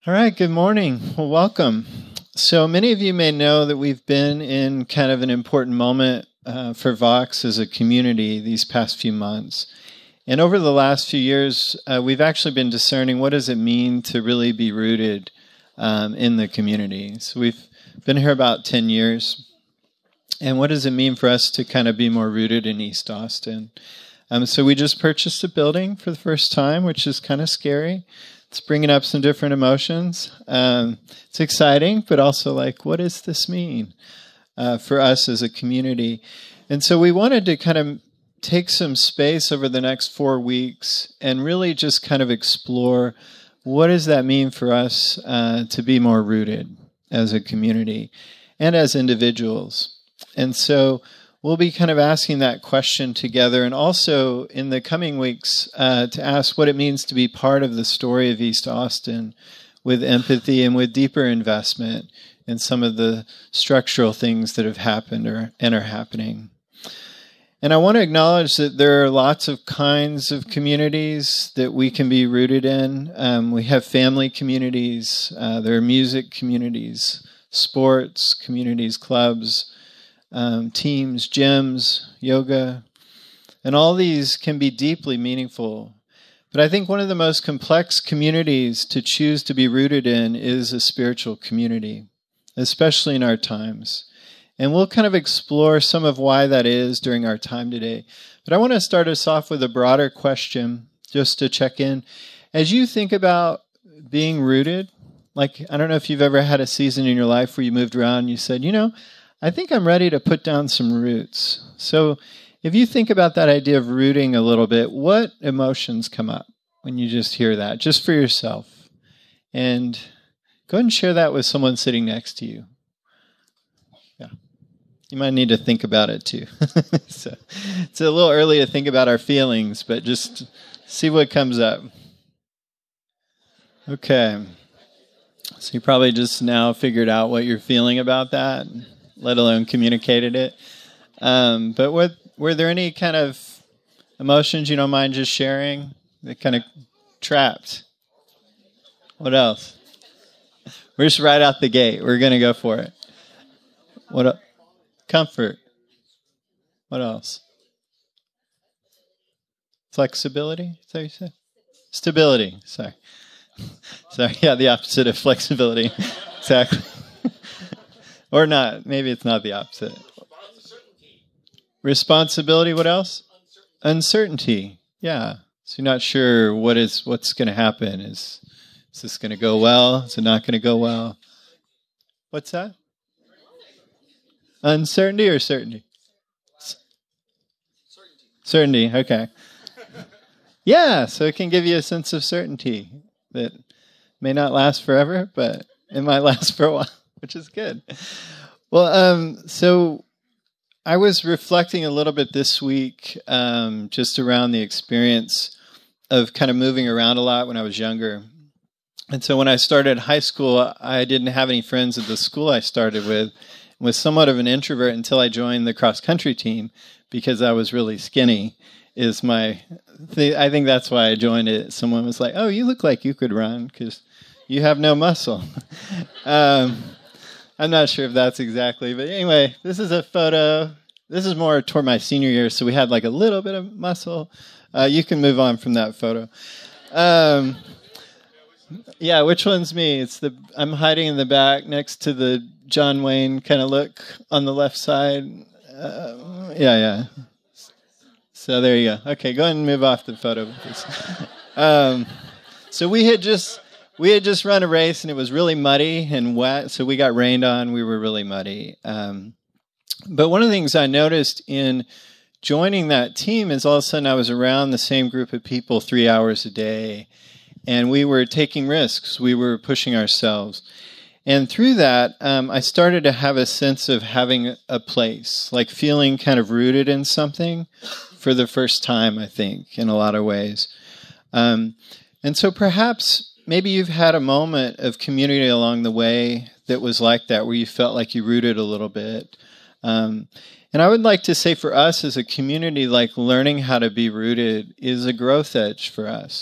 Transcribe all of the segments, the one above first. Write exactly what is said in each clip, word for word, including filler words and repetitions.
All right, good morning. Well, welcome. So many of you may know that we've been in kind of an important moment uh, for Vox as a community these past few months. And over the last few years, uh, we've actually been discerning what does it mean to really be rooted um, in the community. So we've been here about ten years. And what does it mean for us to kind of be more rooted in East Austin? Um, so we just purchased a building for the first time, which is kind of scary. It's bringing up some different emotions. Um, it's exciting, but also like, what does this mean uh, for us as a community? And so we wanted to kind of take some space over the next four weeks and really just kind of explore what does that mean for us uh, to be more rooted as a community and as individuals. And so we'll be kind of asking that question together, and also in the coming weeks uh, to ask what it means to be part of the story of East Austin with empathy and with deeper investment in some of the structural things that have happened or and are happening. And I want to acknowledge that there are lots of kinds of communities that we can be rooted in. Um, we have family communities, uh, there are music communities, sports communities, clubs, Um, teams, gyms, yoga, and all these can be deeply meaningful. But I think one of the most complex communities to choose to be rooted in is a spiritual community, especially in our times. And we'll kind of explore some of why that is during our time today. But I want to start us off with a broader question, just to check in. As you think about being rooted, like, I don't know if you've ever had a season in your life where you moved around and you said, you know, I think I'm ready to put down some roots. So if you think about that idea of rooting a little bit, what emotions come up when you just hear that, just for yourself? And go ahead and share that with someone sitting next to you. Yeah. You might need to think about it too. So it's a little early to think about our feelings, but just see what comes up. Okay. So you probably just now figured out what you're feeling about that, let alone communicated it. Um, but what, were there any kind of emotions you don't mind just sharing that kind of trapped? What else? We're just right out the gate. We're going to go for it. What? El- Comfort. What else? Flexibility? Is that what you said? Stability. Sorry. Sorry. Yeah, the opposite of flexibility. Exactly. Or not. Maybe it's not the opposite. Responsibility. What else? Uncertainty. Yeah. So you're not sure what is what's going to happen. Is is this going to go well? Is it not going to go well? What's that? Uncertainty or certainty? Certainty. Certainty. Okay. Yeah. So it can give you a sense of certainty that may not last forever, but it might last for a while, which is good. Well, um, so I was reflecting a little bit this week um, just around the experience of kind of moving around a lot when I was younger. And so when I started high school, I didn't have any friends at the school I started with. I was somewhat of an introvert until I joined the cross-country team because I was really skinny. Is my, th- I think that's why I joined it. Someone was like, oh, you look like you could run because you have no muscle. um, I'm not sure if that's exactly, but anyway, this is a photo. This is more toward my senior year, so we had like a little bit of muscle. Uh, you can move on from that photo. Um, yeah, which one's me? It's the I'm hiding in the back next to the John Wayne kind of look on the left side. Uh, yeah, yeah. So there you go. Okay, go ahead and move off the photo. um, so we had just we had just run a race, and it was really muddy and wet. So we got rained on. We were really muddy. Um, but one of the things I noticed in joining that team is all of a sudden I was around the same group of people three hours a day, and we were taking risks. We were pushing ourselves. And through that, um, I started to have a sense of having a place, like feeling kind of rooted in something for the first time, I think, in a lot of ways. Um, and so perhaps maybe you've had a moment of community along the way that was like that, where you felt like you rooted a little bit. Um, and I would like to say for us as a community, like learning how to be rooted is a growth edge for us.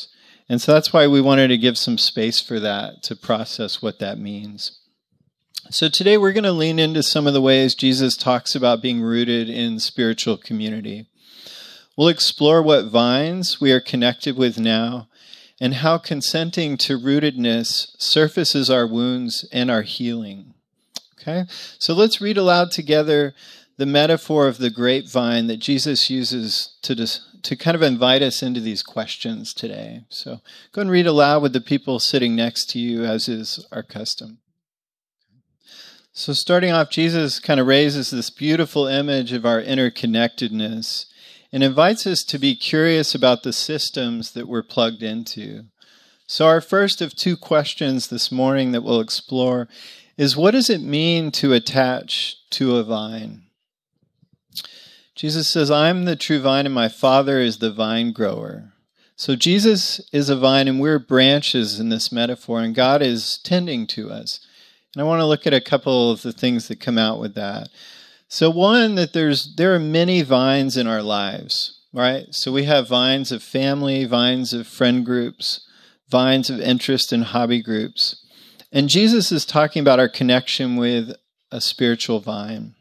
And so that's why we wanted to give some space for that, to process what that means. So today we're going to lean into some of the ways Jesus talks about being rooted in spiritual community. We'll explore what vines we are connected with now and how consenting to rootedness surfaces our wounds and our healing. Okay? So let's read aloud together the metaphor of the grapevine that Jesus uses to dis- to kind of invite us into these questions today. So go and read aloud with the people sitting next to you, as is our custom. So starting off, Jesus kind of raises this beautiful image of our interconnectedness and invites us to be curious about the systems that we're plugged into. So our first of two questions this morning that we'll explore is, what does it mean to attach to a vine? Jesus says, I'm the true vine and my Father is the vine grower. So Jesus is a vine and we're branches in this metaphor, and God is tending to us. And I want to look at a couple of the things that come out with that. So one, that there's there are many vines in our lives, right? So we have vines of family, vines of friend groups, vines of interest and hobby groups. And Jesus is talking about our connection with a spiritual vine.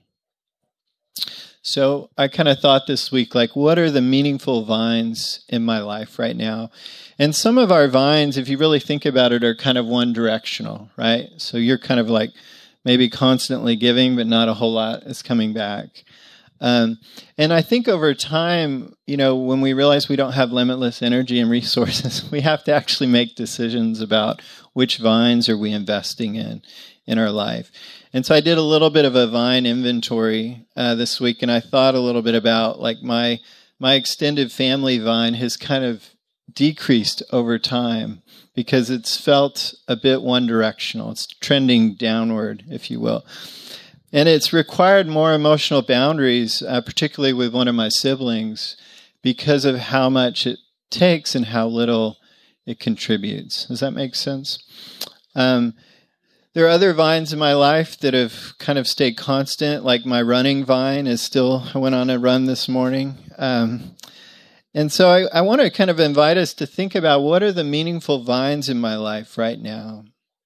So I kind of thought this week, like, what are the meaningful vines in my life right now? And some of our vines, if you really think about it, are kind of one directional, right? So you're kind of like maybe constantly giving, but not a whole lot is coming back. Um, and I think over time, you know, when we realize we don't have limitless energy and resources, we have to actually make decisions about which vines are we investing in in our life. And so I did a little bit of a vine inventory uh, this week, and I thought a little bit about, like, my my extended family vine has kind of decreased over time because it's felt a bit one-directional. It's trending downward, if you will. And it's required more emotional boundaries, uh, particularly with one of my siblings, because of how much it takes and how little it contributes. Does that make sense? Um, there are other vines in my life that have kind of stayed constant, like my running vine is still, I went on a run this morning. Um, and so I, I want to kind of invite us to think about, what are the meaningful vines in my life right now?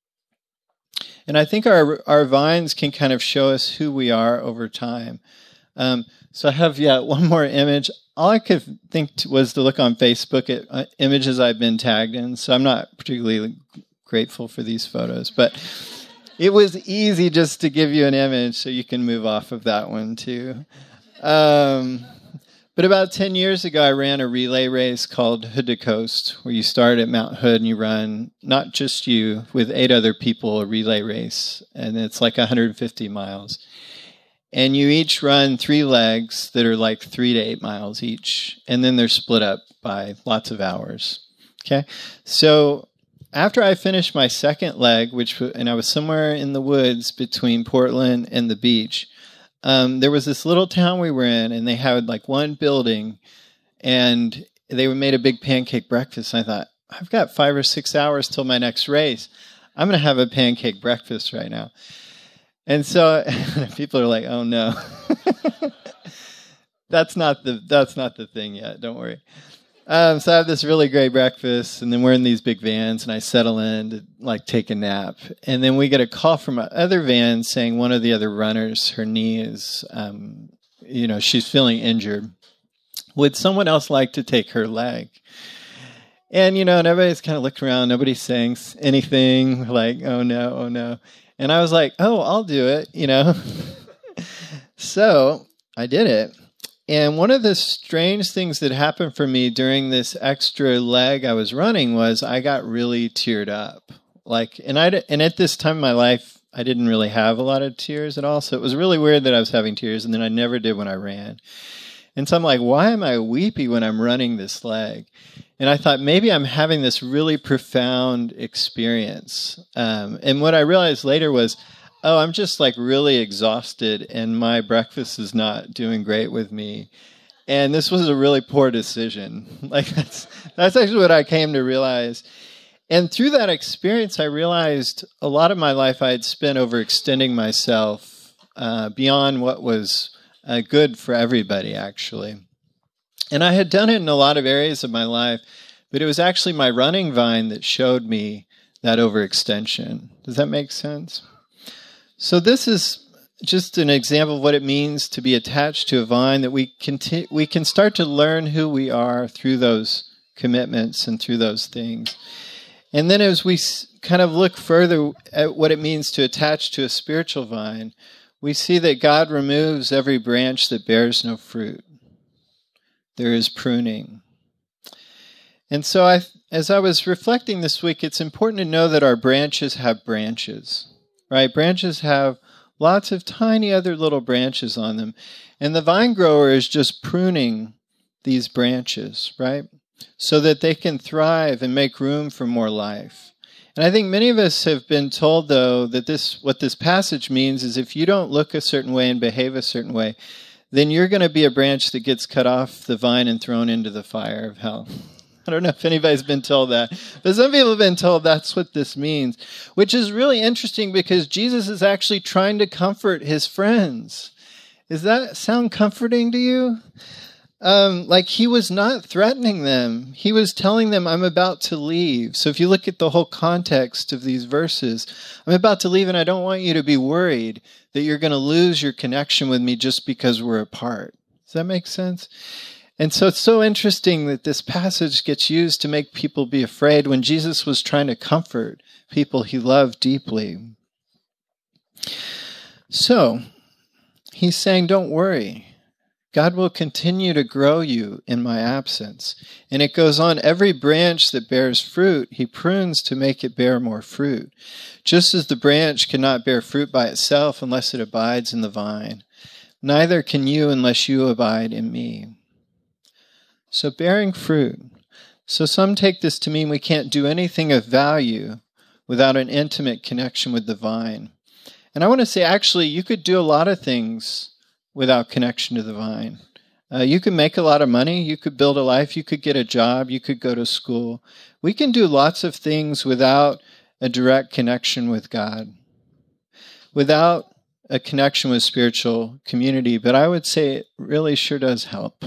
And I think our our vines can kind of show us who we are over time. Um, so I have, yeah, one more image. All I could think to, was to look on Facebook at uh, images I've been tagged in. So I'm not particularly grateful for these photos, but it was easy just to give you an image so you can move off of that one too. Um, but about ten years ago, I ran a relay race called Hood to Coast, where you start at Mount Hood and you run, not just you, with eight other people, a relay race. And it's like one hundred fifty miles. And you each run three legs that are like three to eight miles each. And then they're split up by lots of hours. Okay? So after I finished my second leg, which and I was somewhere in the woods between Portland and the beach, Um, there was this little town we were in, and they had like one building, and they made a big pancake breakfast. And I thought, I've got five or six hours till my next race. I'm going to have a pancake breakfast right now. And so people are like, oh no, that's not the, that's not the thing yet. Don't worry. Um, so I have this really great breakfast, and then we're in these big vans, and I settle in to like take a nap. And then we get a call from other van saying one of the other runners, her knee is, um, you know, she's feeling injured. Would someone else like to take her leg? And, you know, and everybody's kind of looking around. Nobody's saying anything, like, oh no, oh no. And I was like, oh, I'll do it, you know. So I did it. And one of the strange things that happened for me during this extra leg I was running was I got really teared up. Like, and I and at this time in my life, I didn't really have a lot of tears at all. So it was really weird that I was having tears, and then I never did when I ran. And so I'm like, why am I weepy when I'm running this leg? And I thought maybe I'm having this really profound experience. Um, and what I realized later was, oh, I'm just like really exhausted, and my breakfast is not doing great with me. And this was a really poor decision. Like that's that's actually what I came to realize. And through that experience, I realized a lot of my life I had spent overextending myself uh, beyond what was uh, good for everybody, actually. And I had done it in a lot of areas of my life, but it was actually my running vine that showed me that overextension. Does that make sense? So this is just an example of what it means to be attached to a vine, that we can, t- we can start to learn who we are through those commitments and through those things. And then as we s- kind of look further at what it means to attach to a spiritual vine, we see that God removes every branch that bears no fruit. There is pruning. And so I, as I was reflecting this week, it's important to know that our branches have branches, right? Branches have lots of tiny other little branches on them. And the vine grower is just pruning these branches, right? So that they can thrive and make room for more life. And I think many of us have been told, though, that this what this passage means is if you don't look a certain way and behave a certain way, then you're going to be a branch that gets cut off the vine and thrown into the fire of hell. I don't know if anybody's been told that, but some people have been told that's what this means, which is really interesting because Jesus is actually trying to comfort his friends. Does that sound comforting to you? Um, like he was not threatening them. He was telling them, I'm about to leave. So if you look at the whole context of these verses, I'm about to leave and I don't want you to be worried that you're going to lose your connection with me just because we're apart. Does that make sense? And so it's so interesting that this passage gets used to make people be afraid when Jesus was trying to comfort people he loved deeply. So he's saying, don't worry. God will continue to grow you in my absence. And it goes on, every branch that bears fruit, he prunes to make it bear more fruit. Just as the branch cannot bear fruit by itself unless it abides in the vine, neither can you unless you abide in me. So bearing fruit. So some take this to mean we can't do anything of value without an intimate connection with the vine. And I want to say, actually, you could do a lot of things without connection to the vine. Uh, you could make a lot of money. You could build a life. You could get a job. You could go to school. We can do lots of things without a direct connection with God, without a connection with spiritual community. But I would say it really sure does help.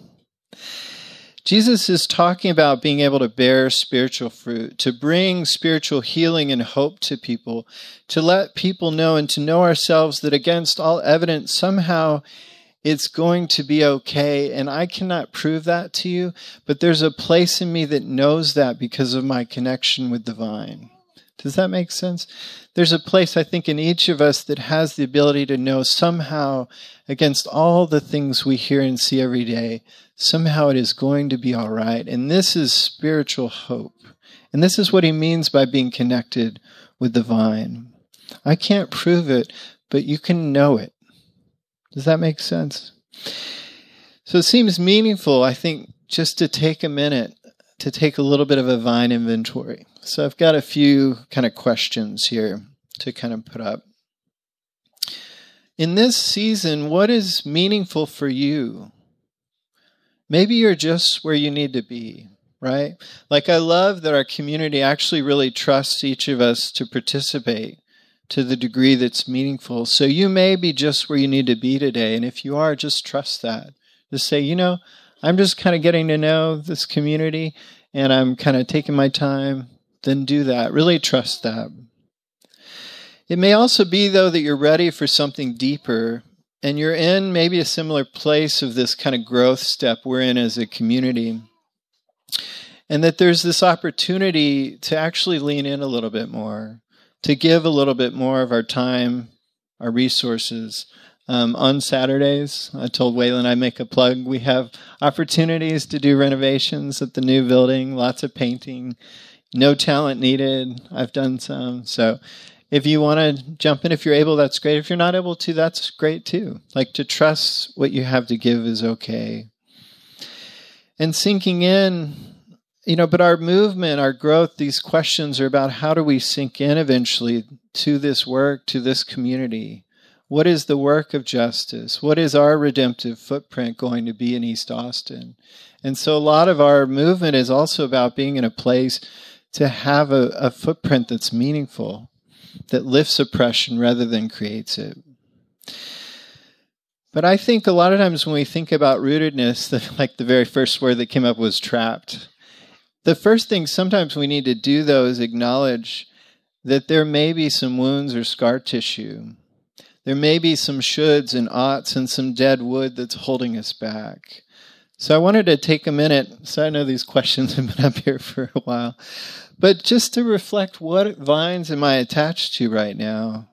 Jesus is talking about being able to bear spiritual fruit, to bring spiritual healing and hope to people, to let people know and to know ourselves that against all evidence, somehow it's going to be okay. And I cannot prove that to you, but there's a place in me that knows that because of my connection with the vine. Does that make sense? There's a place, I think, in each of us that has the ability to know somehow, against all the things we hear and see every day, somehow it is going to be all right. And this is spiritual hope. And this is what he means by being connected with the vine. I can't prove it, but you can know it. Does that make sense? So it seems meaningful, I think, just to take a minute to take a little bit of a vine inventory. So I've got a few kind of questions here to kind of put up. In this season, what is meaningful for you? Maybe you're just where you need to be, right? Like I love that our community actually really trusts each of us to participate to the degree that's meaningful. So you may be just where you need to be today. And if you are, just trust that. Just say, you know, I'm just kind of getting to know this community and I'm kind of taking my time. Then do that. Really trust that. It may also be, though, that you're ready for something deeper and you're in maybe a similar place of this kind of growth step we're in as a community. And that there's this opportunity to actually lean in a little bit more, to give a little bit more of our time, our resources. Um, on Saturdays, I told Waylon I make a plug. We have opportunities to do renovations at the new building, lots of painting, no talent needed. I've done some. So if you want to jump in, if you're able, that's great. If you're not able to, that's great too. Like to trust what you have to give is okay. And sinking in, you know, but our movement, our growth, these questions are about how do we sink in eventually to this work, to this community. What is the work of justice? What is our redemptive footprint going to be in East Austin? And so a lot of our movement is also about being in a place to have a, a footprint that's meaningful, that lifts oppression rather than creates it. But I think a lot of times when we think about rootedness, the, like the very first word that came up was trapped. the first thing sometimes we need to do, though, is acknowledge that there may be some wounds or scar tissue. There may be some shoulds and oughts and some dead wood that's holding us back. So I wanted to take a minute, so I know these questions have been up here for a while, but just to reflect, what vines am I attached to right now?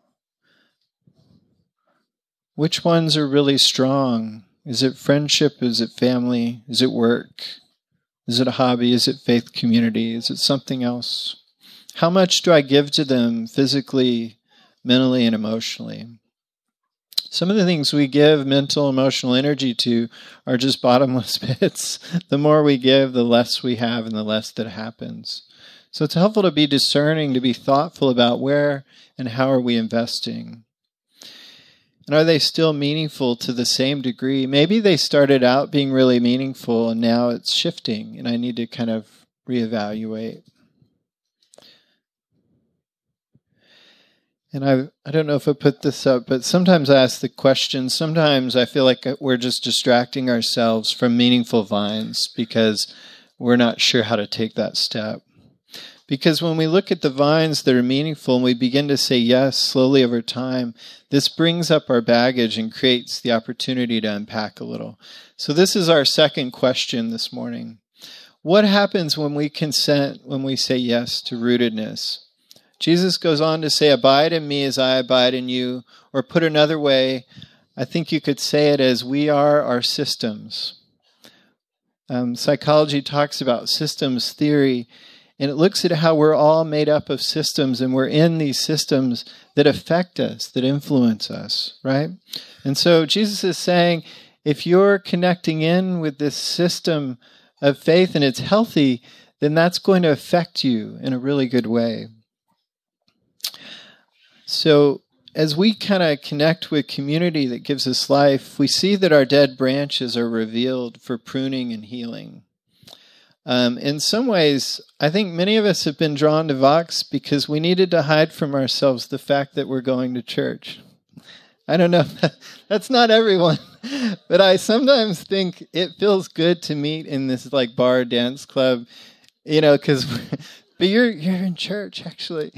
Which ones are really strong? Is it friendship? Is it family? Is it work? Is it a hobby? Is it faith community? Is it something else? How much do I give to them physically, mentally, and emotionally? Some of the things we give mental, emotional energy to are just bottomless pits. The more we give, the less we have and the less that happens. So it's helpful to be discerning, to be thoughtful about where and how are we investing. And are they still meaningful to the same degree? Maybe they started out being really meaningful and now it's shifting and I need to kind of reevaluate. And I I don't know if I put this up, but sometimes I ask the question, sometimes I feel like we're just distracting ourselves from meaningful vines because we're not sure how to take that step. Because when we look at the vines that are meaningful and we begin to say yes slowly over time, this brings up our baggage and creates the opportunity to unpack a little. So this is our second question this morning. What happens when we consent, when we say yes to rootedness? Jesus goes on to say, abide in me as I abide in you. Or put another way, I think you could say it as we are our systems. Um, psychology talks about systems theory, and it looks at how we're all made up of systems, and we're in these systems that affect us, that influence us, right? And so Jesus is saying, if you're connecting in with this system of faith and it's healthy, then that's going to affect you in a really good way. So as we kind of connect with community that gives us life, we see that our dead branches are revealed for pruning and healing. Um, in some ways, I think many of us have been drawn to Vox because we needed to hide from ourselves the fact that we're going to church. I don't know, that's not everyone, but I sometimes think it feels good to meet in this like bar dance club, you know, because... But you're you're in church, actually.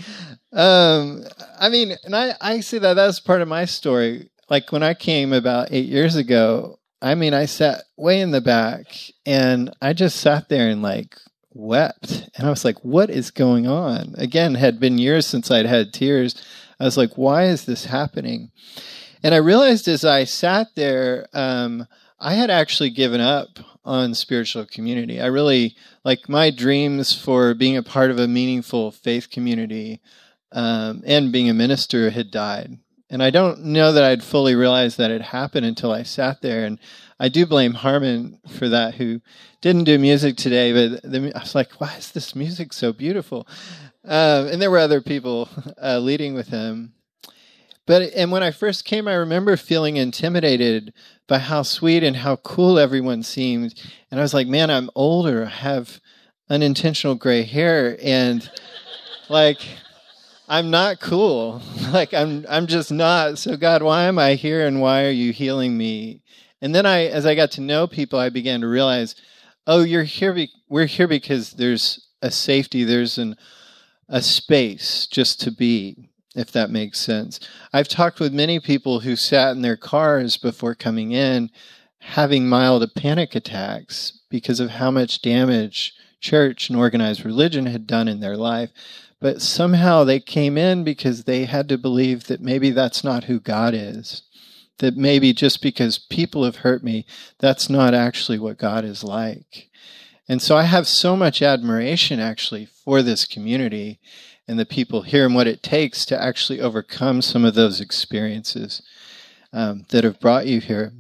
Um, I mean, and I, I see that that's part of my story. Like when I came about eight years ago, I mean, I sat way in the back, and I just sat there and like wept. And I was like, what is going on? Again, it had been years since I'd had tears. I was like, why is this happening? And I realized as I sat there, um, I had actually given up on spiritual community. I really, like my dreams for being a part of a meaningful faith community um, and being a minister had died. And I don't know that I'd fully realized that it happened until I sat there. And I do blame Harmon for that, who didn't do music today, but the, I was like, why is this music so beautiful? Um, and there were other people uh, leading with him. But and when I first came, I remember feeling intimidated by how sweet and how cool everyone seemed. And I was like, man, I'm older. I have unintentional gray hair. And like, I'm not cool. Like, I'm I'm just not. So God, why am I here and why are you healing me? And then I, as I got to know people, I began to realize, oh, you're here. Be- we're here because there's a safety. There's an a space just to be. If that makes sense. I've talked with many people who sat in their cars before coming in, having mild panic attacks because of how much damage church and organized religion had done in their life. But somehow they came in because they had to believe that maybe that's not who God is. That maybe just because people have hurt me, that's not actually what God is like. And so I have so much admiration actually for this community and the people here and what it takes to actually overcome some of those experiences um, that have brought you here.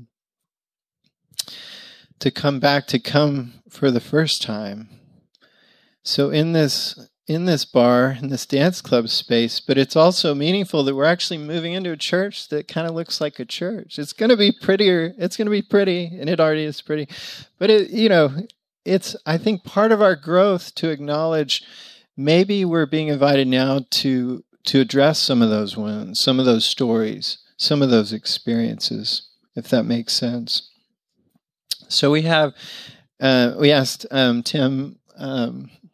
To come back, to come for the first time. So in this in this bar, in this dance club space, but it's also meaningful that we're actually moving into a church that kind of looks like a church. It's going to be prettier. It's going to be pretty, and it already is pretty. But it, you know, it's I think part of our growth to acknowledge. Maybe we're being invited now to to address some of those wounds, some of those stories, some of those experiences, if that makes sense. So we have, uh, we asked um, Tim um,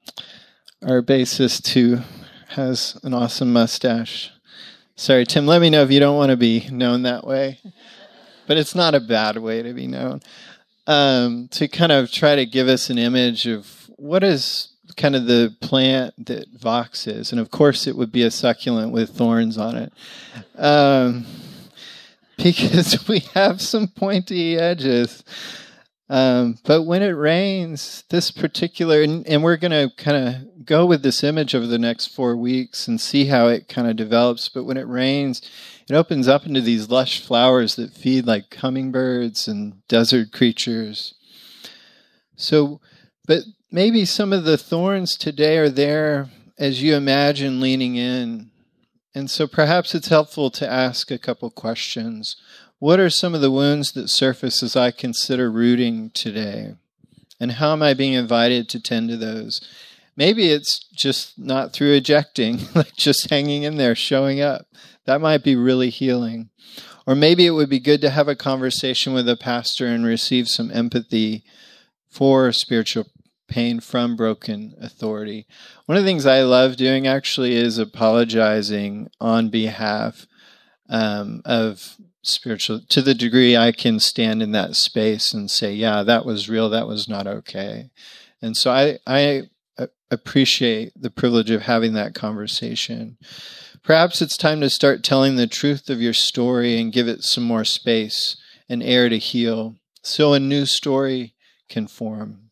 our bassist who has an awesome mustache. Sorry, Tim, let me know if you don't want to be known that way. But it's not a bad way to be known. Um, to kind of try to give us an image of what is kind of the plant that Vox is. And of course it would be a succulent with thorns on it. Um, because we have some pointy edges. Um, but when it rains, this particular, and, and we're going to kind of go with this image over the next four weeks and see how it kind of develops. But when it rains, it opens up into these lush flowers that feed like hummingbirds and desert creatures. So, but maybe some of the thorns today are there as you imagine leaning in. And so perhaps it's helpful to ask a couple questions. What are some of the wounds that surface as I consider rooting today? And how am I being invited to tend to those? Maybe it's just not through ejecting, like just hanging in there, showing up. That might be really healing. Or maybe it would be good to have a conversation with a pastor and receive some empathy for spiritual pain from broken authority. One of the things I love doing actually is apologizing on behalf um, of spiritual, to the degree I can stand in that space and say, yeah, that was real, that was not okay. And so I, I appreciate the privilege of having that conversation. Perhaps it's time to start telling the truth of your story and give it some more space and air to heal so a new story can form.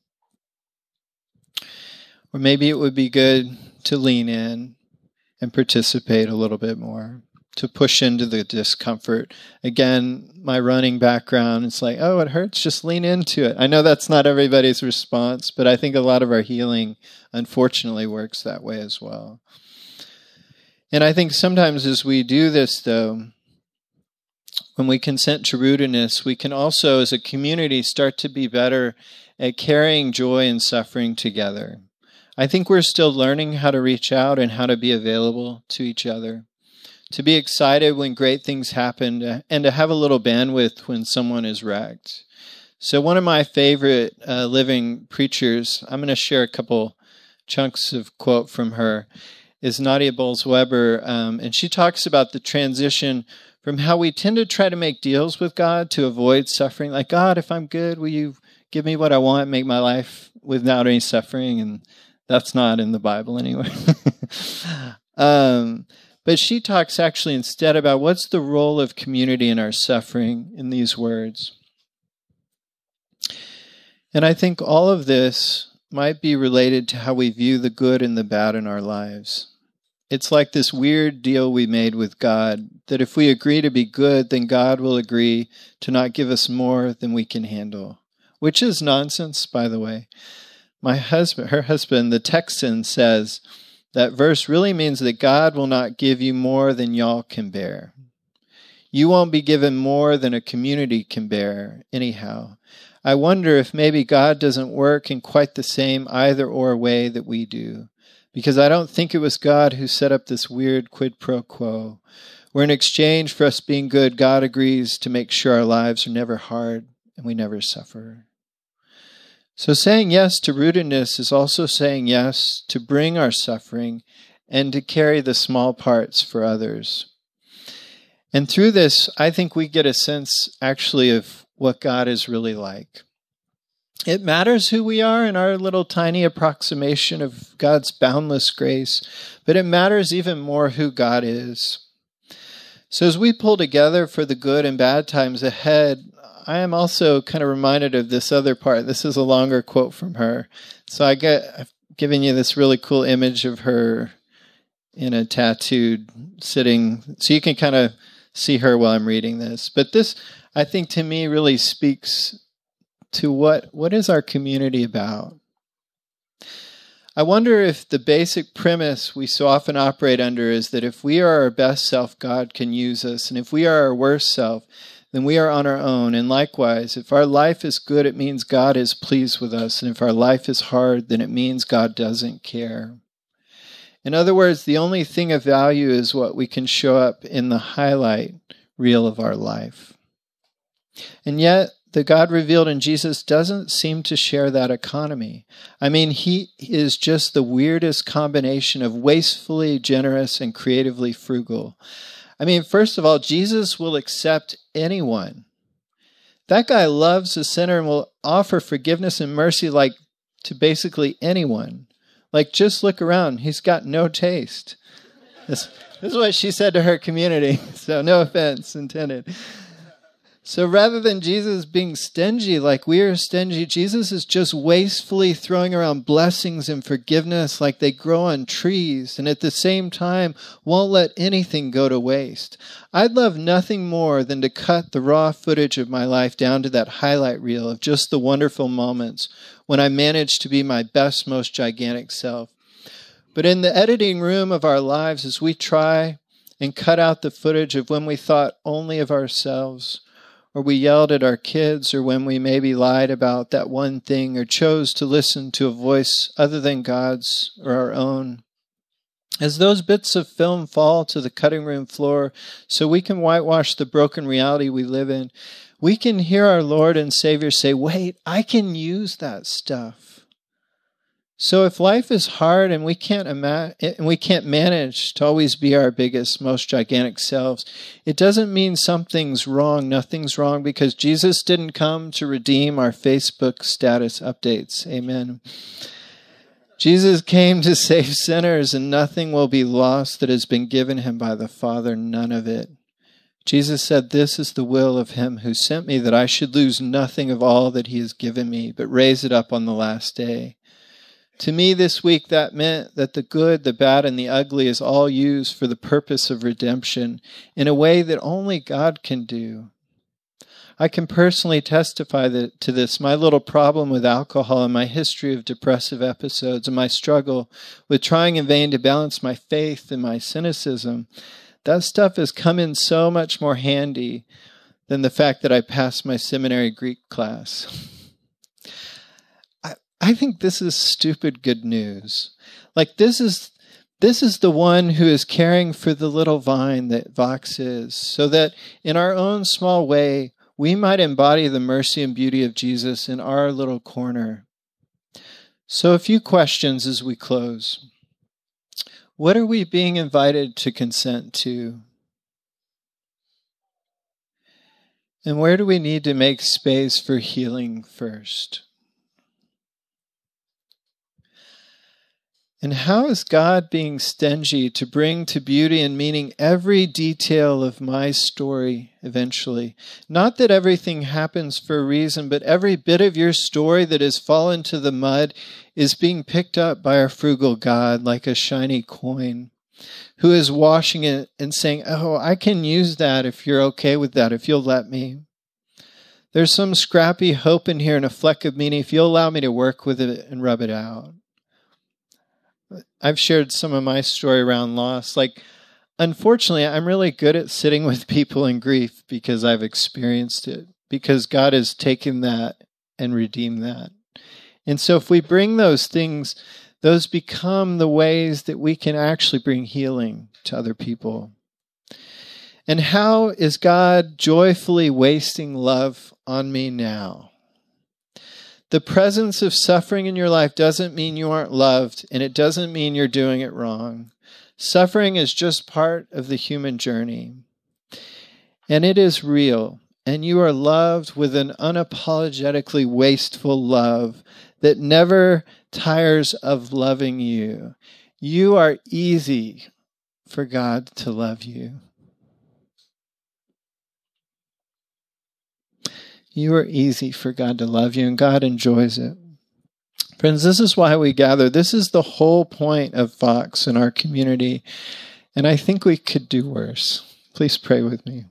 Or maybe it would be good to lean in and participate a little bit more, to push into the discomfort. Again, my running background, it's like, oh, it hurts, just lean into it. I know that's not everybody's response, but I think a lot of our healing, unfortunately, works that way as well. And I think sometimes as we do this, though, when we consent to rootedness, we can also, as a community, start to be better at carrying joy and suffering together. I think we're still learning how to reach out and how to be available to each other, to be excited when great things happen, and to have a little bandwidth when someone is wrecked. So one of my favorite uh, living preachers, I'm going to share a couple chunks of quote from her, is Nadia Bolz-Weber, um, and she talks about the transition from how we tend to try to make deals with God to avoid suffering. Like, God, if I'm good, will you give me what I want, make my life without any suffering? And that's not in the Bible anyway. um, but she talks actually instead about what's the role of community in our suffering in these words. And I think all of this might be related to how we view the good and the bad in our lives. It's like this weird deal we made with God, that if we agree to be good, then God will agree to not give us more than we can handle, which is nonsense, by the way. My husband, her husband, the Texan, says that verse really means that God will not give you more than y'all can bear. You won't be given more than a community can bear, anyhow. I wonder if maybe God doesn't work in quite the same either or way that we do, because I don't think it was God who set up this weird quid pro quo, where in exchange for us being good, God agrees to make sure our lives are never hard and we never suffer. So saying yes to rootedness is also saying yes to bring our suffering and to carry the small parts for others. And through this, I think we get a sense actually of what God is really like. It matters who we are in our little tiny approximation of God's boundless grace, but it matters even more who God is. So as we pull together for the good and bad times ahead, I am also kind of reminded of this other part. This is a longer quote from her. So I get, I've given you this really cool image of her in a tattooed sitting, so you can kind of see her while I'm reading this. But this, I think, to me really speaks to what, what is our community about. I wonder if the basic premise we so often operate under is that if we are our best self, God can use us. And if we are our worst self, then we are on our own. And likewise, if our life is good, it means God is pleased with us. And if our life is hard, then it means God doesn't care. In other words, the only thing of value is what we can show up in the highlight reel of our life. And yet, the God revealed in Jesus doesn't seem to share that economy. I mean, he is just the weirdest combination of wastefully generous and creatively frugal. I mean, first of all, Jesus will accept anyone. That guy loves a sinner and will offer forgiveness and mercy like to basically anyone. Like, just look around. He's got no taste. This, this is what she said to her community, so no offense intended. So rather than Jesus being stingy like we are stingy, Jesus is just wastefully throwing around blessings and forgiveness like they grow on trees, and at the same time won't let anything go to waste. I'd love nothing more than to cut the raw footage of my life down to that highlight reel of just the wonderful moments when I managed to be my best, most gigantic self. But in the editing room of our lives, as we try and cut out the footage of when we thought only of ourselves, or we yelled at our kids, or when we maybe lied about that one thing, or chose to listen to a voice other than God's or our own. As those bits of film fall to the cutting room floor so we can whitewash the broken reality we live in, we can hear our Lord and Savior say, wait, I can use that stuff. So if life is hard and we can't ima- and we can't manage to always be our biggest, most gigantic selves, it doesn't mean something's wrong. Nothing's wrong, because Jesus didn't come to redeem our Facebook status updates. Amen. Jesus came to save sinners, and nothing will be lost that has been given him by the Father, none of it. Jesus said, this is the will of him who sent me, that I should lose nothing of all that he has given me, but raise it up on the last day. To me this week, that meant that the good, the bad, and the ugly is all used for the purpose of redemption in a way that only God can do. I can personally testify that, to this. My little problem with alcohol and my history of depressive episodes and my struggle with trying in vain to balance my faith and my cynicism, that stuff has come in so much more handy than the fact that I passed my seminary Greek class. I think this is stupid good news. Like, this is this is the one who is caring for the little vine that Vox is, so that in our own small way, we might embody the mercy and beauty of Jesus in our little corner. So a few questions as we close. What are we being invited to consent to? And where do we need to make space for healing first? And how is God being stingy to bring to beauty and meaning every detail of my story eventually? Not that everything happens for a reason, but every bit of your story that has fallen to the mud is being picked up by our frugal God like a shiny coin, who is washing it and saying, oh, I can use that if you're okay with that, if you'll let me. There's some scrappy hope in here and a fleck of meaning if you'll allow me to work with it and rub it out. I've shared some of my story around loss. Like, unfortunately, I'm really good at sitting with people in grief because I've experienced it, because God has taken that and redeemed that. And so if we bring those things, those become the ways that we can actually bring healing to other people. And how is God joyfully wasting love on me now? The presence of suffering in your life doesn't mean you aren't loved, and it doesn't mean you're doing it wrong. Suffering is just part of the human journey. And it is real, and you are loved with an unapologetically wasteful love that never tires of loving you. You are easy for God to love you. You are easy for God to love you, and God enjoys it. Friends, this is why we gather. This is the whole point of Vox in our community, and I think we could do worse. Please pray with me.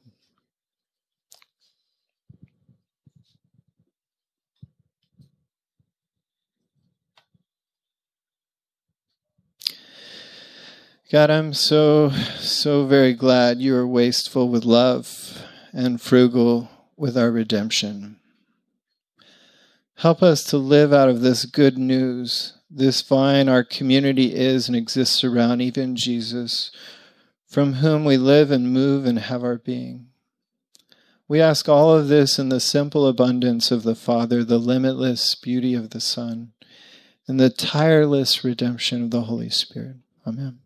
God, I'm so, so very glad you are wasteful with love and frugal with our redemption. Help us to live out of this good news, this vine our community is and exists around, even Jesus, from whom we live and move and have our being. We ask all of this in the simple abundance of the Father, the limitless beauty of the Son, and the tireless redemption of the Holy Spirit. Amen.